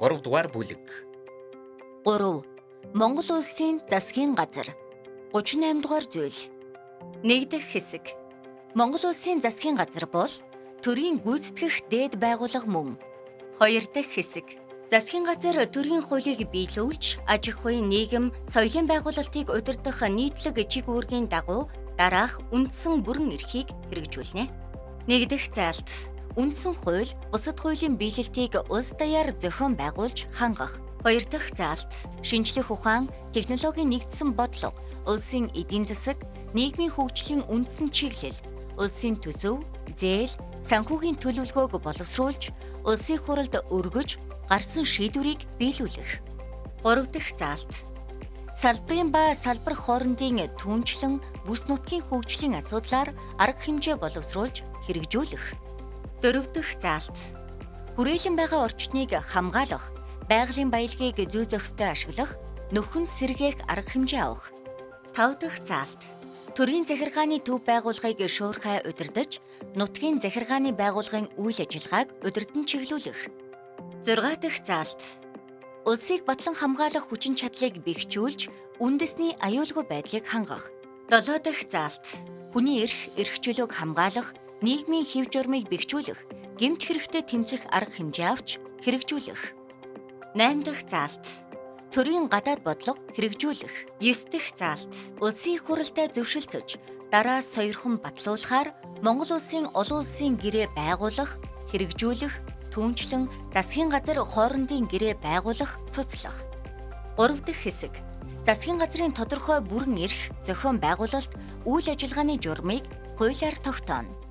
3 дугаар бүлэг. 3. Монгол улсын засгийн газар. 38 дугаар зүйл. 1 дахь хэсэг. Монгол улсын засгийн газар бол төрийн гүйцэтгэх дээд байгууллага мөн. 2 дахь хэсэг. Засгийн газар төрийн хуулийг биелүүлж, аж ахуйн, нийгэм, соёлын байгуулалтыг удирдах нийтлэг чиг үүргийн дагуу дараах үндсэн бүрэн эрхийг хэрэгжүүлнэ. 1 дахь заалт. Үндсэн хууль, бусад хуулийн биелэлтийг улс даяар зохион байгуулж хангах. 2 дахь заалт. Шинжлэх ухаан, технологийн нэгдсэн бодлого, улсын эдийн засаг, нийгмийн хөгжлийн үндсэн чиглэл, улсын төсөв, зээл, санхүүгийн төлөвлөгөөг боловсруулж, улсын хуралд өргөж, гарсан шийдвэрийг биелүүлэх. 3 дахь заалт. Салбарын ба салбар хоорондын түүнчлэн бүс нутгийн хөгжлийн асуудлаар арга хэмжээ боловсруулж хэрэгжүүлэх. 4 дахь заалт. Хүрээлэн байгаа орчныг хамгаалах, байгалийн баялагийг зүй зохистой ашиглах, нөхөн сэргээх арга хэмжээ авах. 5 дахь заалт. Төрийн захиргааны төв байгууллагыг шуурхай удирдаж, нутгийн захиргааны байгууллагын үйл ажиллагааг удирдан чиглүүлэх. 6 дахь заалт. Улсыг батлан хамгаалах хүчин чадлыг бэхжүүлж, үндэсний аюулгүй байдлыг хангах. 7 дахь заалт. Хүний эрх, эрх чөлөөг хамгаалах, нийгмийн хэв журмыг бэхжүүлэх, гэмт хэрэгтэд тэмцэх арга хэмжээ авч хэрэгжүүлэх. 8 дахь заалт. Төрийн гадаад бодлого хэрэгжүүлэх. 9 дахь заалт. Улсын их хурлдаа зөвшөлдсөж, дараа сойрхон батлуулахаар Монгол улсын олон улсын гэрээ байгуулах, хэрэгжүүлэх, түүнчлэн засгийн газар хоорондын гэрээ байгуулах, цуцлах. 3 дахь хэсэг. Засгийн газрын тодорхой бүрэн эрх, зохион байгуулалт, үйл ажиллагааны журмыг хуулиар тогтооно.